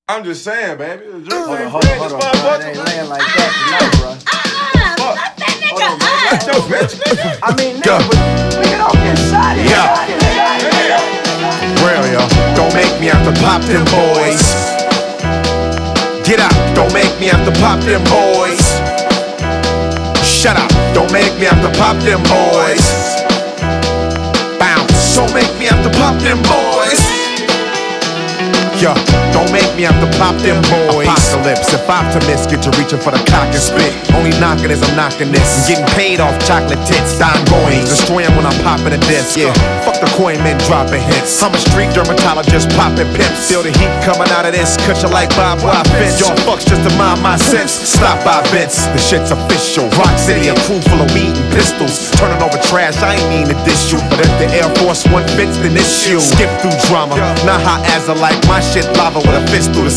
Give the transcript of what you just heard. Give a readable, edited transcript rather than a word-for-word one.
I'm just saying, baby. Hold on, bro. It ain't laying like that tonight, bro. Hold on, man. I mean, nigga, don't get shot. Real, yo. Don't make me have to pop them boys. Get out. Don't make me have to pop them boys. Shut up. Don't make me have to pop them boys. Bounce. Don't make me have to pop them boys. Yo, don't make me have to pop them boys. Apocalypse, if optimists get you reaching for the cock and spit. Only knocking is I'm knocking this. I'm getting paid off chocolate tits, dime coins. Destroy them when I'm popping a disc. Yeah, fuck the coin men dropping hits. I'm a street dermatologist popping pimps. Feel the heat coming out of this. Cut you like Bob Robbins. Y'all fucks just to mind my sense. Stop by Vince, the shit's official. Rock City, a crew full of weed and pistols. Turning over trash, I ain't mean to diss you. But if the Air Force One fits, then it's you. Skip through drama, not hot as I like my shit lava with a fist through the